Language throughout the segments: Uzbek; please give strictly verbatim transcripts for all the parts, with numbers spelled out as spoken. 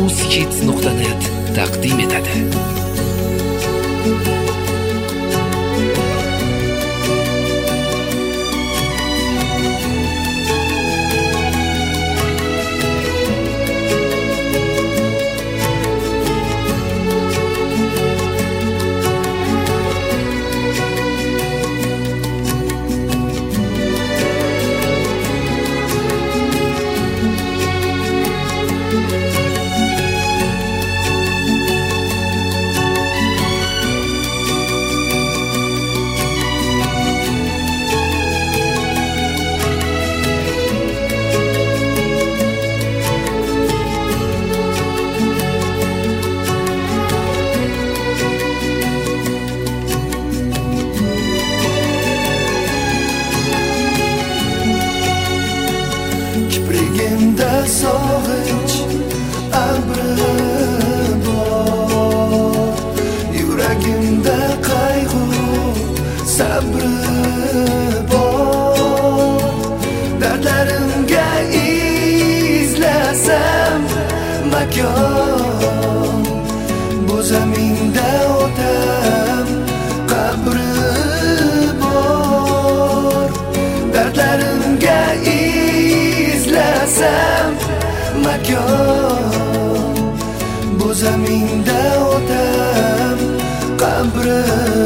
newskits nuqta net taqdim etadi. Sog'inch abri bor, yuragimda qayg'u sabri bor. Dardlarimga izlasam makon, bu zaminda otam qabri bor. Dardlarimga izlasam makon, bu zaminda otam qabri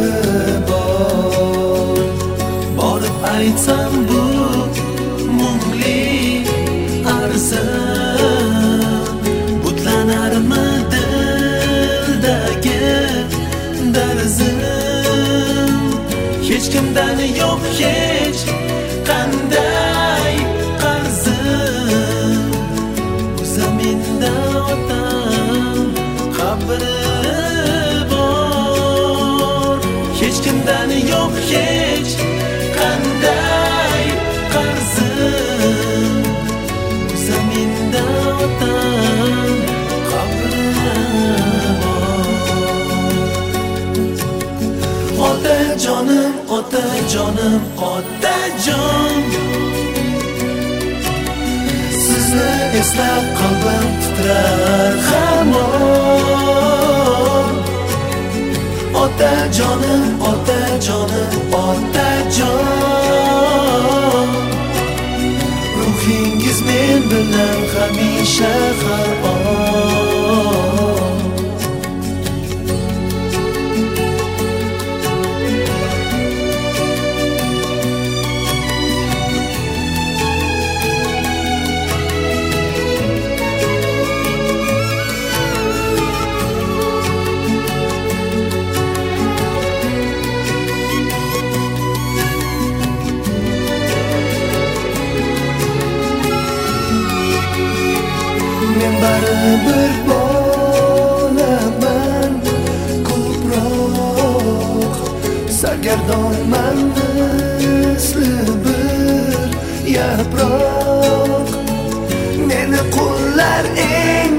bor. Borib aytsam bu mungli arzim, butlanarmi dildagi darzim? Hech kimdan yo'q hech qanday qarzim, bu zaminda otam qabri bor. Hech kimdan yo'q hech qanday qarzim, bu zaminda otam qabri bor. Otajonim, otajonim, otajon, sizni eslab qalbim titrar hamon. Otajonim, otajonim, otajon, ruhingiz men bilan hamisha har on. Men baribir bo'laman ko'proq, sargardonman misli bir yaproq. Meni qo'llar eng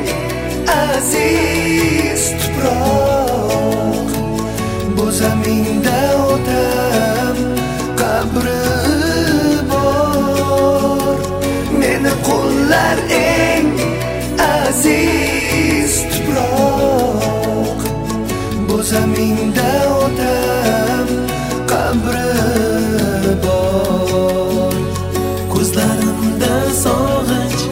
aziz tuproq, bu zaminda otam qabri bor. Meni qo'llar eng aziz tuproq, bu zaminda otam qabri bor. Ko'zlarimda sog'inch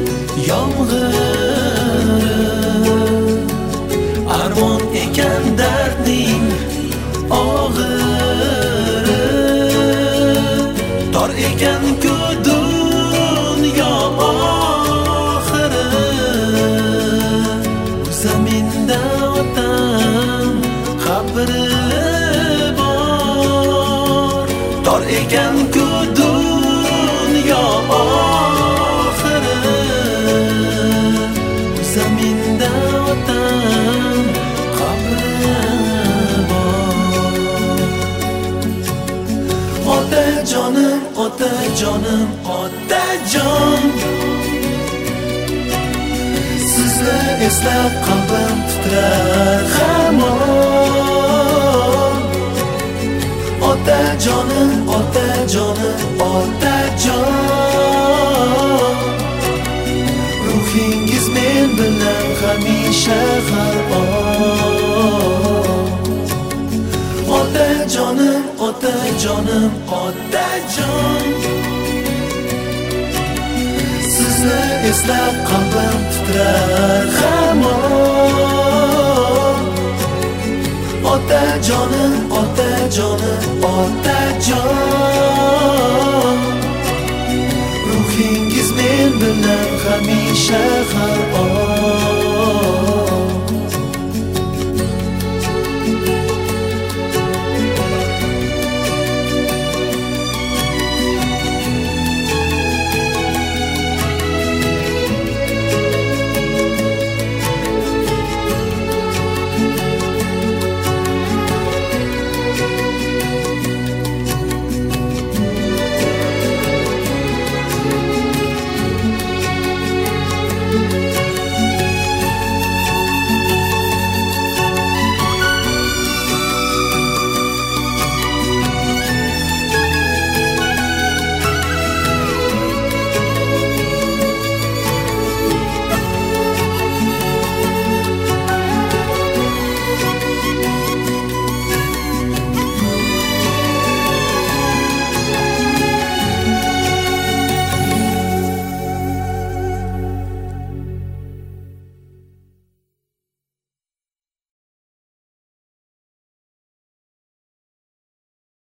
yomg'iri, armon ekan dardning og'iri. Tor ekan-ku dunyo oxiri, bu zaminda otam qabri bor. Tor ekan-ku dunyo oxiri, bu zaminda otam qabri bor. Otajonim, otajonim, otajon, sizni eslab qalbim titrar hamon. Otajonim, otajonim, otajon, ruhingiz men bilan hamisha har on. Otajonim, otajonim, otajon, sizni eslab qalbim titrar hamon. Otajonim, otajonim, otajon, ruhingiz men bilan hamisha har